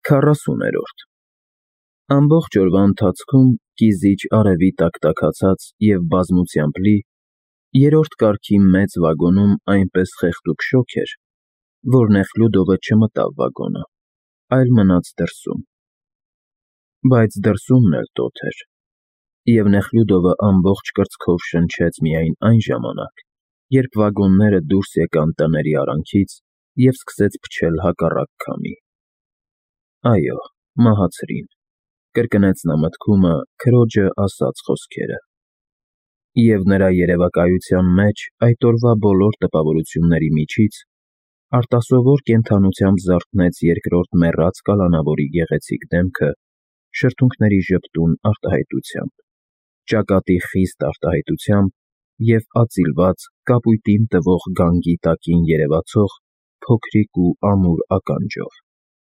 40-րդ Ամբողջ օրվա ընթացքում կիզիչ արևի տակ տաքացած և բազմությամբ լի, երրորդ կարգի մեծ վագոնում այնպես խեղդուկ շոգ էր, որ Նեխլյուդովը չմտավ վագոնը, այլ մնաց դրսում. բայց դրսումն էլ տոթ էր, և Նեխլյուդովը ամբողջ կրծքով շնչեց միայն այն ժամանակ, երբ վագոնները դուրս եկան տների արանքից և սկսեց փչել հակառակ քամի։ Այո, մահացրին, կրկնեց նա մտքումը քրոջը ասած խոսքերը։ Եվ նրա երևակայության մեջ այդ օրվա բոլոր տպավորությունների միջից արտասովոր կենդանությամբ զարթնեց երկրորդ մեռած կալանավորի գեղեցիկ դեմքը շրթունքների ժպտուն արտահայտությամբ, ճակատի խիստ արտահայտությամբ և ածիլված կապույտին տվող գանգի տակին երևացող փոքրիկ ու ամուր ականջով։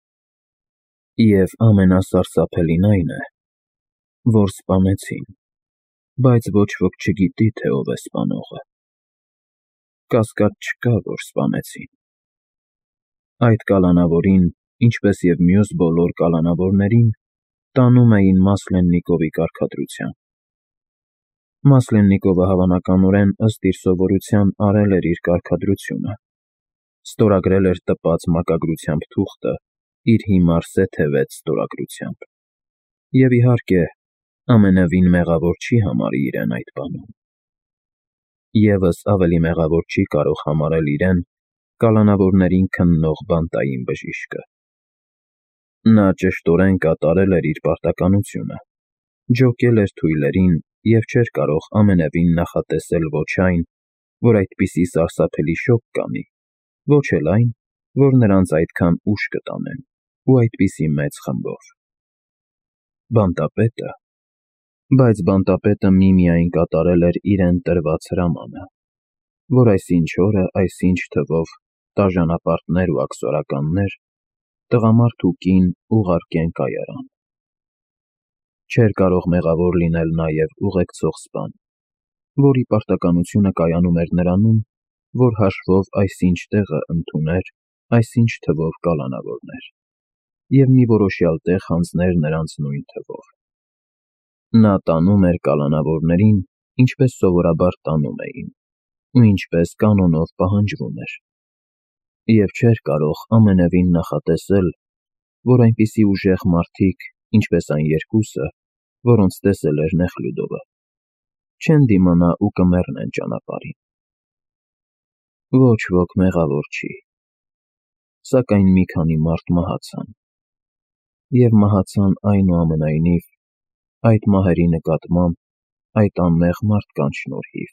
Եվ ամենասարսափելին այն է, որ սպանեցին, բայց ոչ ոք չգիտի, թե ով է սպանողը։ Կասկած չկա, որ սպանեցին։ Այդ կալանավորին, ինչպես և մյուս բոլոր կալանավորներին, տանում էին Մասլեննիկովի կարգադրության։ Մասլեննիկովը հավանականորեն ըստ իր սովորության արել էր իր կարգադրությունը, ստորագրել էր տպած մակագրությամբ թուղթը իր հիմար սեթևեց ստորագրությամբ, և իհարկե, ամենևին մեղավոր չի համարի իրեն այդ բանում։ Եվս ավելի մեղավոր չի կարող համարել իրեն կալանավորներին քննող բանտային բժիշկը։ Նա ճշտորեն կատարել էր իր պարտականությունը, ջոկել էր թույլերին և չէր կարող ամենևին նախատեսել ոչ այն, որ այդպիսի սարսափելի շոգ կանի, ոչ էլ այն, որ նրանց այդքան ուշ կտանեն ու այդպիսի մեծ խմբով։ Բանտապետը… Բայց բանտապետը միմիայն կատարել էր իրեն տրված հրամանը, որ այսինչ օրը այսինչ թվով տաժանապարտներ ու աքսորականներ, տղամարդ ու կին ուղարկեն կայարան։ Չէր կարող մեղավոր լինել նաև ուղեկցող սպան, որի պարտականությունը կայանում էր նրանում, որ հաշվով այսինչ տեղը ընդուներ այսինչ թվով կալանավորներ և մի որոշյալ տեղ հանձներ նրանց նույն թվով։ Նա տանում էր կալանավորներին, ինչպես սովորաբար տանում էին, ու ինչպես կանոնով պահանջվում էր, և չէր կարող ամենևին նախատեսել, որ այնպիսի ուժեղ մարդիկ, ինչպես այն երկուսը, որոնց տեսել էր Նեխլյուդովը, չեն դիմանա ու կմեռնեն ճանապարհին։ Ոչ ոք մեղավոր չի, սակայն մի քանի մարդ մահացան, և մահացան այնուամենայնիվ այդ մահերի նկատմամբ այդ անմեղ մարդկանց շնորհիվ։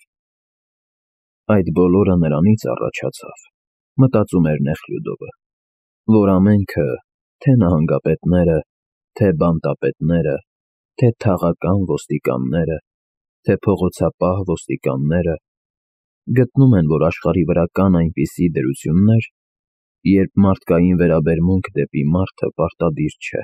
Այդ բոլորը նրանից առաջացավ, մտածում էր Նեխլյուդովը, որ ամենքը, թե նահանգապետները, թե բանտապետները, թե թաղական ոստիկանները, թե փողոցապահ ոստիկանները, գտնում են, որ աշխարհի վրա կան այնպիսի դրություններ, երբ մարդկային վերաբերմունք դեպի մարդը պարտադիր չէ։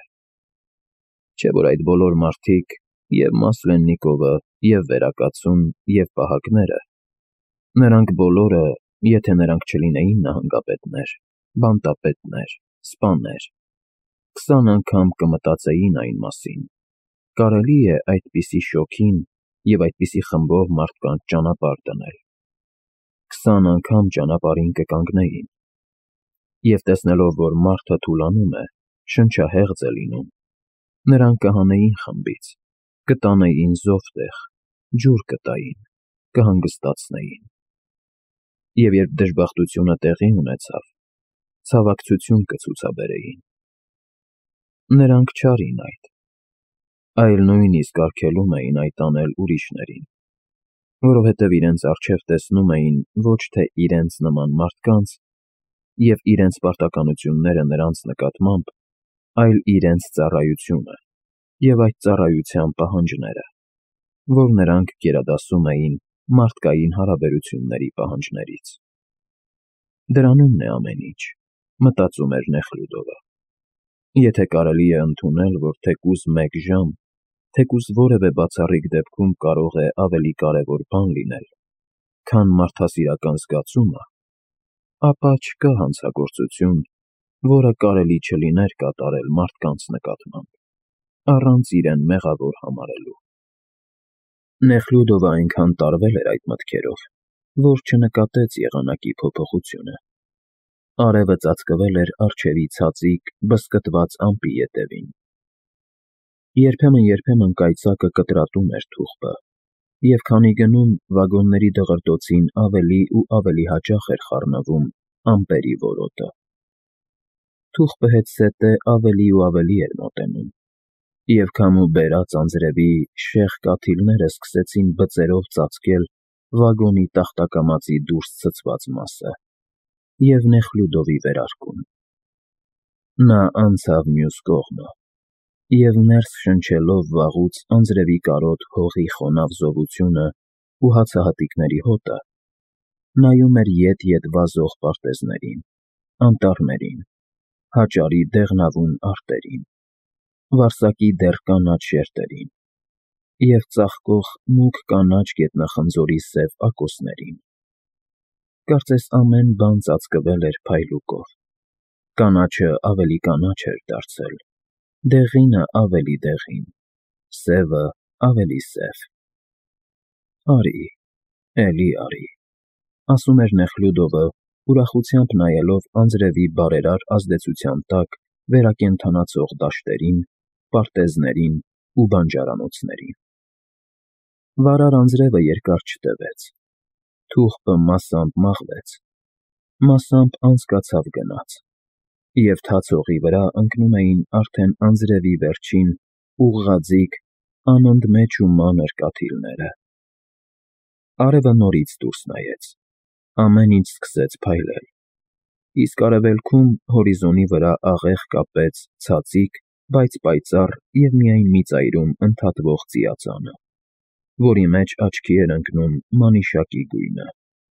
Չէ՞ որ այդ բոլոր մարդիկ, և Մասլեննիկովը, և Վերակացուն, և պահակները, նրանք բոլորը, եթե նրանք չլինեին նահանգապետներ, բանտապետներ, սպաներ, 20 անգամ կմտածեին այն մասին՝ կարելի է այդպիսի շոգին և այդպիսի խմբով մարդկանց ճանապարհ դնել, 20 անգամ ճանապարհին կկանգնեին, և տեսնելով, որ մարդը թուլանում է, շնչահեղձ է լինում, նրանք կհանեին խմբից, կտանեին զով տեղ, ջուր կտային, կհանգստացնեին։ Եվ երբ դժբախտությունը տեղի ունեցավ, ցավակցություն կցուցաբերեին։ Նրանք չարին այդ, այլ նույնիսկ արգելում էին այդ անել ուրիշներին, որովհետև իրենց առջև տեսնում էին ոչ թե իրենց նման մարդկանց և իրենց պարտականությունները նրանց նկատմամբ, այլ իրենց ծառայությունը և այդ ծառայության պահանջները, որ նրանք գերադասում էին մարդկային հարաբերությունների պահանջներից։ Դրանումն է ամեն ինչ, մտածում էր Նեխլյուդովը։ Եթե կարելի է ընդունել, որ թեկուզ մեկ ժամ, թեկուզ որևէ բացառիկ դեպքում կարող է ավելի կարևոր բան լինել, քան մարդասիրական զգացումը, ապա չկա հանցագործություն, որը կարելի չլիներ կատարել մարդկանց նկատմամբ, առանց իրեն մեղավոր համարելու։ Նեխլյուդովը այնքան տարվել էր այդ մտքերով, որ չնկատեց եղանակի փոփոխությունը։ Արևը ծածկվել էր առջևի ցածիկ, բզկտված ամպի ետևին։ Երբեմն կայծակը կտրատում էր թուղթը, և քանի գնում վագոնների դղրդոցին ավելի ու ավելի հաճախ էր խառնվում ամպերի որոտը։ Թուղթը հետզհետե ավելի ու ավելի էր մոտենում, և քամու բերած անձրևի շեղ կաթիլները սկսեցին բծերով ծածկել վագոնի տախտակամածի դուրս ցցված մասը և Նեխլյուդովի վերարկուն։ Նա անցավ մյուս կողմը և, ներս շնչելով վաղուց անձրևի կարոտ հողի խոնավ զովությունը ու հացահատիկների հոտը, նայում էր ետ-ետ վազող պարտեզներին, անտառներին, հաճարի դեղնավուն արտերին, վարսակի դեռ կանաչ շերտերին և ծաղկող մուգ կանաչ գետնախնձորի սև ակոսներին։ Կարծես ամեն բան ծածկվել էր փայլուկով, կանաչը ավելի կանաչ էր դարձել, դեղինը ավելի դեղին, սևը ավելի սև։ «Արի, էլի արի», ասում էր Նեխլյուդովը, ուրախությամբ նայելով անձրևի բարերար ազդեցության տակ վերակենդանացող դաշտերին, պարտեզներին ու բանջարանոցներին։ Վարար անձրևը երկար չտևեց։ Թուղթը մասամբ մաղվեց, մասամբ անցկացավ գնաց, և թաց հողի վրա ընկնում էին արդեն անձրևի վերջին ուղղաձիգ, անընդմեջ ու մանր կաթիլները։ Արևը նորից դուրս նայեց, ամեն ինչ սկսեց փայլել, իսկ արևելքում հորիզոնի վրա աղեղ կապեց ցածիկ, բայց պայծառ և միայն մի ծայրում ընդհատվող ծիածանը, որի մեջ աչքի էր ընկնում մանիշակի գույնը։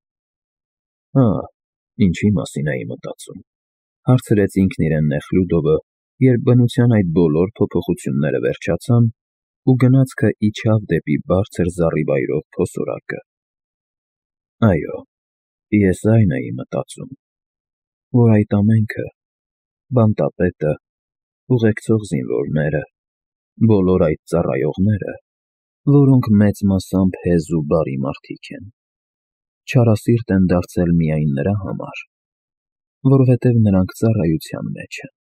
«Հա, ինչի մասին էի մտածում», հարցրեց ինքն իրեն Նեխլյուդովը, երբ բնության այդ բոլոր փոփոխությունները վերջացան ու գնացքը իջավ դեպի բարձր զառիվայրով փոսորակը։ Այո, ես այն էի մտածում, որ այդ ամենքը, բանտապետը, ուղեկցող զինվորները, բոլոր այդ ծառայողները, որոնք մեծ մասամբ հեզ ու բարի մարդիկ են, չարասիրտ են դարձել միայն նրա համար, որովհետև նրանք ծառայության մեջ են։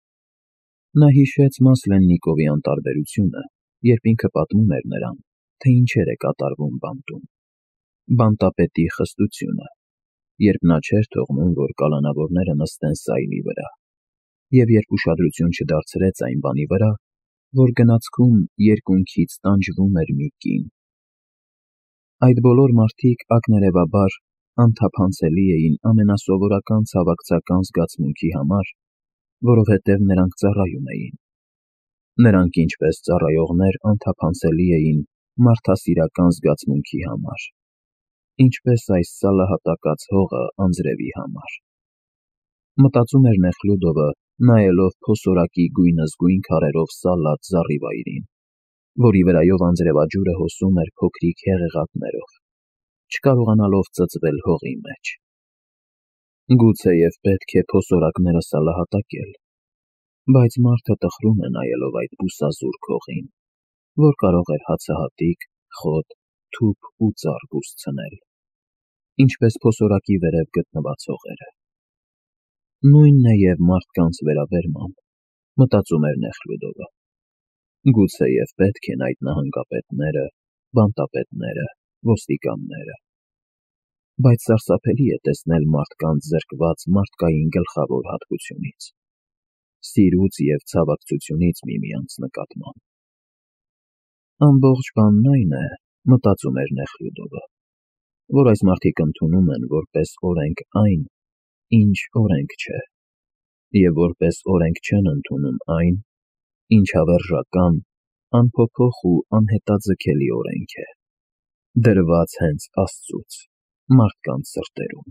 Նա հիշեց Մասլեննիկովի անտարբերությունը, երբ ինքը պատմում էր նրան, թե ինչեր է կատարվում բանտում, բանտապետի խստությունը, երբ նա չէր թողնում, որ կալանավորները նստեն սայլի վրա, և երբ ուշադրություն չդարձրեց այն բանի վրա, որ գնացքում երկունքից տանջվում էր մի կին։ Այդ բոլոր մարդիկ ակներևաբար անթափանցելի էին ամենասովորական ցավակցական զգացմունքի համար, որովհետև նրանք ծառայում էին։ Նրանք ինչպես ծառայողներ անթափանցելի էին մարդասիրական զգացմունքի համար, ինչպես այս սալահատակած հողը անձրևի համար։ Մտածում էր Նեխլյուդովը, նայելով փոսորակի գույնզգույն քարերով սալած զառիվայրին, որի վրայով անձրևաջուրը հոսում էր փոքրիկ հեղեղատներով, չկարողանալով ծծվել հողի մեջ։ Գուցեև պետք է փոսորակները սալահատակել, բայց մարդը տխրում է նայելով այդ բուսազուրկ հողին, որ կարող էր հացահատիկ, խոտ, թուփ ու ծառ բուսցնել, ինչպես փոսորակի վերև գտնված հողերը։ Նույնն է և մարդկանց վերաբերմամբ, մտածում էր Նեխլյուդովը։ Գուցեև պետք են այդ նահանգապետները, բանտապետները, ոստիկանները։ Բայց սարսափելի է տեսնել մարդկանց զրկված մարդկային գլխավոր հատկությունից՝ սիրուց և ցավակցությունից միմյանց նկատմամբ։ Ամբողջ բանն այն է, մտածում էր Նեխլյուդովը, որ այս մարդիկ ընդունում են որպես օրենք այն, ինչ օրենք չէ, և որպես օրենք չեն ընդունում այն, ինչ հավերժական, անփոփոխ ու անհետաձգելի օրենք է, դրված հենց Աստծուց, մարդկանց սրտերում։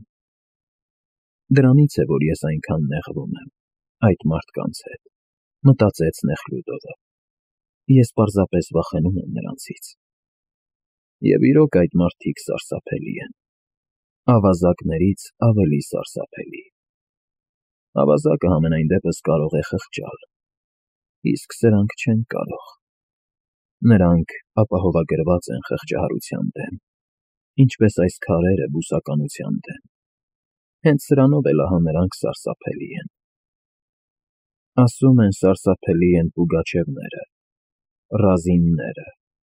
Դրանից է, որ ես այնքան նեղվում եմ այդ մարդկանց հետ, մտածեց Նեխլյուդովը։ Ես պարզապես վախենում եմ նրանցից։ Եվ իրոք այդ մարդիկ սարսափելի են, ավազակներից ավելի սարսափելի։ Ավազակը համենայն դեպս կարող է խղճալ, իսկ սրանք չեն կարող։ Նրանք ապահովագրված են խղճահարության դեմ, ինչպես այս քարերը բուսականության դեմ։ Հենց սրանով էլ ահա նրանք սարսափելի են։ Ասում են սարսափելի են Պուգաչևները, Ռազինները։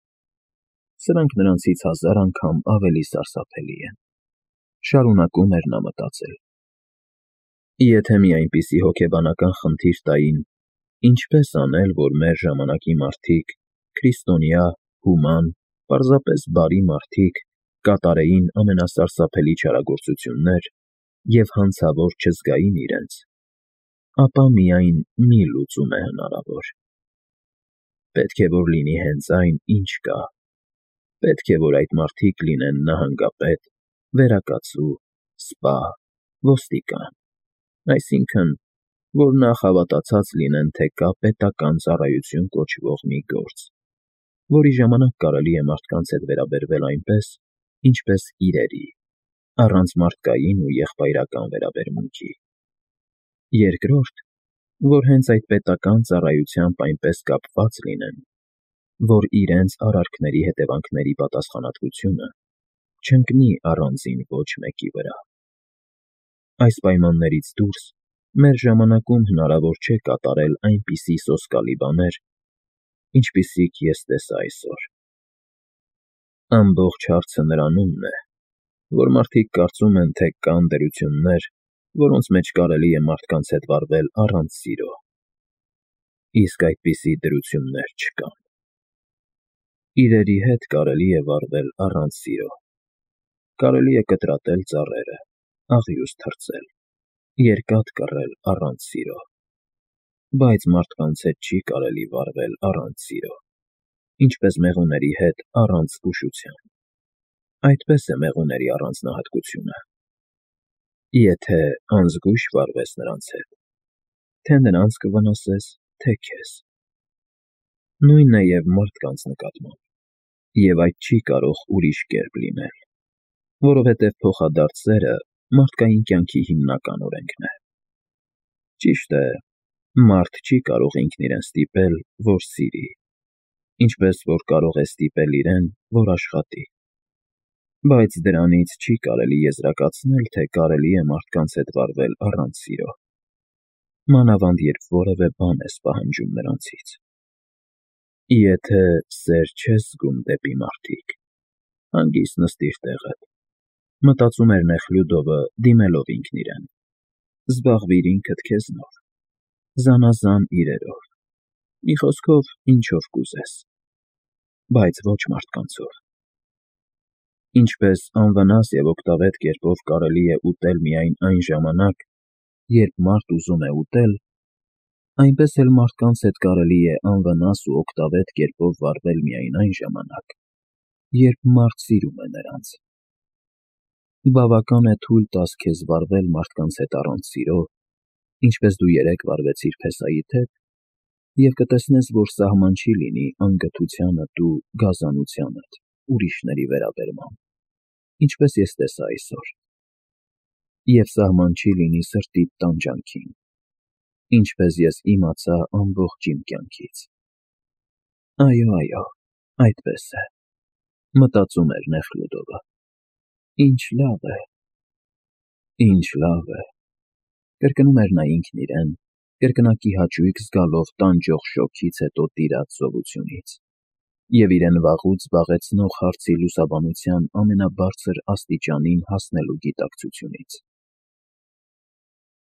Սրանք նրանցից 1000 անգամ ավելի սարսափելի են։ Շարունակում էր նա մտածել. Եթե մի այնպիսի հոգեբանական խնդիր տային, ինչպես անել, որ մեր ժամանակի մարդիկ, քրիստոնյա, հուման, պարզապես բարի մարդիկ, կատարեին ամենասարսափելի չարագործություններ և հանցավոր չզգային իրենց, ապա միայն մի լուծում է հնարավոր։ Պետք է որ լինի հենց այն, ինչ կա։ Պետք է որ այդ մարդիկ լինեն նահանգապետ, վերակացու, սպա, ոստիկան, այսինքն, որ նախ հավատացած լինեն, թե կա պետական ծառայություն կոչվող մի գործ, որի ժամանակ կարելի է մարդկանց հետ վերաբերվել այնպես, ինչպես իրերի, առանց մարդկային ու եղբայրական վերաբերմունքի։ Երկրորդ, որ հենց այդ պետական ծառայությամբ այնպես կապված լինեն, որ իրենց արարքների հետևանքների պատասխանատվությունը չընկնի առանձին ոչ մեկի վրա։ Այս պայմաններից դուրս մեր ժամանակում հնարավոր չէ կատարել այնպիսի սոսկալի բաներ, ինչպիսիք ես տեսա այսօր։ Ամբողջ հարցը նրանումն է, որ մարդիկ կարծում են, թե կան դրություններ, որոնց մեջ կարելի է մարդկանց հետ վարվել առանց սիրո, իսկ այդպիսի դրություններ չկան։ Իրերի հետ կարելի է վարվել առանց սիրո, կարելի է կտրատել ծառերը, աղյուս թռցել, երկաթ կռել առանց սիրո, բայց մարդկանց հետ չի կարելի վարվել առանց սիրո, ինչպես մեղուների հետ առանց զգուշության։ Այդպես է մեղուների առանձնահատկությունը։ Եթե անզգույշ վարվես նրանց հետ, թե նրանց կվնասես, թե քեզ։ Նույնն է և մարդկանց նկատմամբ, և այդ չի կարող ուրիշ կերպ լինել, որովհետև փոխադարձ սերը մարդկային կյանքի հիմնական օրենքն է։ Ճիշտ է, մարդ չի կարող ինքն իրեն ստիպել, որ սիրի, ինչպես որ կարող է ստիպել իրեն, որ աշխատի, բայց դրանից չի կարելի եզրակացնել, թե կարելի է մարդկանց հետ վարվել առանց սիրո, մանավանդ երբ որևէ բան ես պահանջում նրանցից։ Եթե սեր չես զգում դեպի մարդիկ, հանգիստ նստիր տեղդ, մտածում էր Նեխլյուդովը, դիմելով ինքն իրեն, զբաղվիր ինքդ քեզնով, զանազան իրերով, մի խոսքով ինչով կուզես, բայց ոչ մարդկանցով։ Ինչպես անվնաս և օգտավետ կերպով կարելի է ուտել միայն այն ժամանակ, երբ մարդ ուզում է ուտել, այնպես էլ մարդկանց հետ կարելի է անվնաս ու օգտավետ կերպով վարվել միայն այն ժամանակ, երբ մարդ սիրում է նրանց։ Բավական է թույլ տաս քեզ վարվել մարդկանց հետ առանց սիրո, ինչպես դու երեկ վարվեցիր փեսայիդ հետ, և կտեսնես, որ սահման չի լինի անգթությանդ ու գազանությանդ ուրիշների վերաբերմամբ, ինչպես ես տեսա այսօր, և սահման չի լինի սրտիդ տանջանքին, ինչպես ես իմացա ամբողջ իմ կյանքից։ Այո, այդպես է, մտածում էր Նեխլյուդովը։ Ինչ լավ է, կրկնում էր նա ինքն իրեն, կրկնակի հաճույք զգալով տանջող շոգից հետո տիրած զովությունից և իրեն վաղուց զբաղեցնող հարցի լուսաբանության ամենաբարձր աստիճանին հասնելու գիտակցությունից։